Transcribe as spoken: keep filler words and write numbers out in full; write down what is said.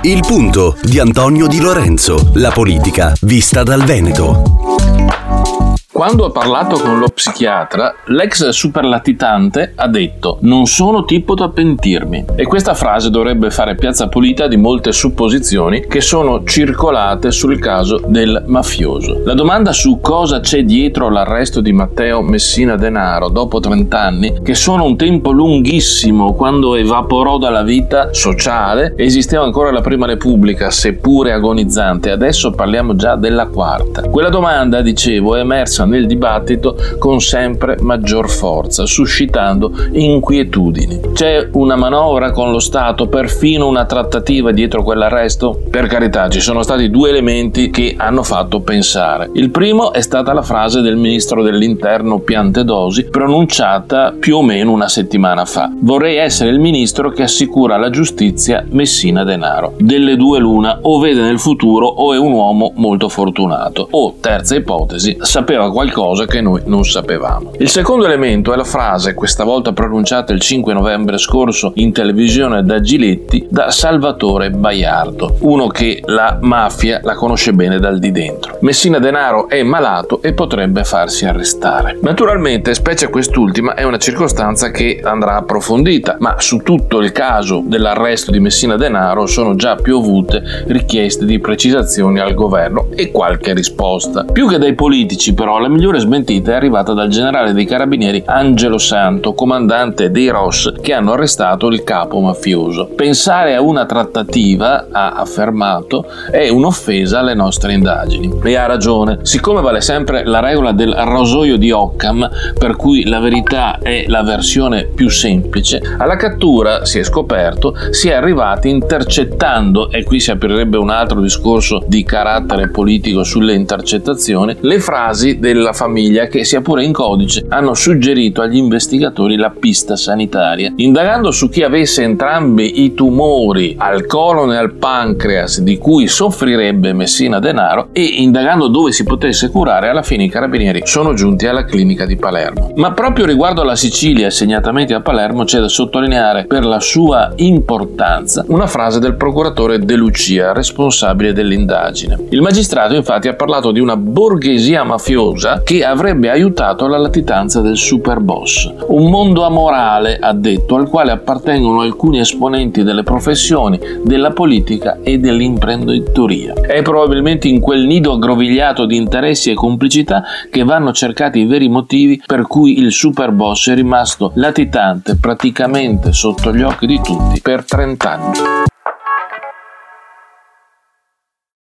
Il punto di Antonio Di Lorenzo, la politica vista dal Veneto. Quando ha parlato con lo psichiatra, l'ex superlatitante ha detto: non sono tipo da pentirmi. E questa frase dovrebbe fare piazza pulita di molte supposizioni che sono circolate sul caso del mafioso. La domanda su cosa c'è dietro l'arresto di Matteo Messina Denaro dopo trent'anni, che sono un tempo lunghissimo, quando evaporò dalla vita sociale, esisteva ancora la Prima Repubblica, seppure agonizzante, adesso parliamo già della quarta. Quella domanda, dicevo, è emersa nel dibattito con sempre maggior forza, suscitando inquietudini. C'è una manovra con lo Stato, perfino una trattativa dietro quell'arresto? Per carità, ci sono stati due elementi che hanno fatto pensare. Il primo è stata la frase del ministro dell'Interno Piantedosi, pronunciata più o meno una settimana fa: vorrei essere il ministro che assicura alla giustizia Messina Denaro. Delle due l'una: o vede nel futuro o è un uomo molto fortunato, o, terza ipotesi, sapeva qualcosa che noi non sapevamo. Il secondo elemento è la frase, questa volta pronunciata il cinque novembre scorso in televisione da Giletti, da Salvatore Baiardo, uno che la mafia la conosce bene dal di dentro. Messina Denaro è malato e potrebbe farsi arrestare. Naturalmente, specie quest'ultima, è una circostanza che andrà approfondita, ma su tutto il caso dell'arresto di Messina Denaro sono già piovute richieste di precisazioni al governo e qualche risposta. Più che dai politici, però, la migliore smentita è arrivata dal generale dei carabinieri Angelo Santo, comandante dei R O S che hanno arrestato il capo mafioso. Pensare a una trattativa, ha affermato, è un'offesa alle nostre indagini. E ha ragione. Siccome vale sempre la regola del rasoio di Occam, per cui la verità è la versione più semplice, alla cattura, si è scoperto, si è arrivati intercettando, e qui si aprirebbe un altro discorso di carattere politico sulle intercettazioni, le frasi della famiglia che, sia pure in codice, hanno suggerito agli investigatori la pista sanitaria. Indagando su chi avesse entrambi i tumori al colon e al pancreas di cui soffrirebbe Messina Denaro e indagando dove si potesse curare, alla fine i carabinieri sono giunti alla clinica di Palermo. Ma proprio riguardo alla Sicilia e segnatamente a Palermo c'è da sottolineare, per la sua importanza, una frase del procuratore De Lucia, responsabile dell'indagine. Il magistrato infatti ha parlato di una borghesia mafiosa che avrebbe aiutato la latitanza del superboss. Un mondo amorale, ha detto, al quale appartengono alcuni esponenti delle professioni, della politica e dell'imprenditoria. È probabilmente in quel nido aggrovigliato di interessi e complicità che vanno cercati i veri motivi per cui il superboss è rimasto latitante praticamente sotto gli occhi di tutti per trent'anni.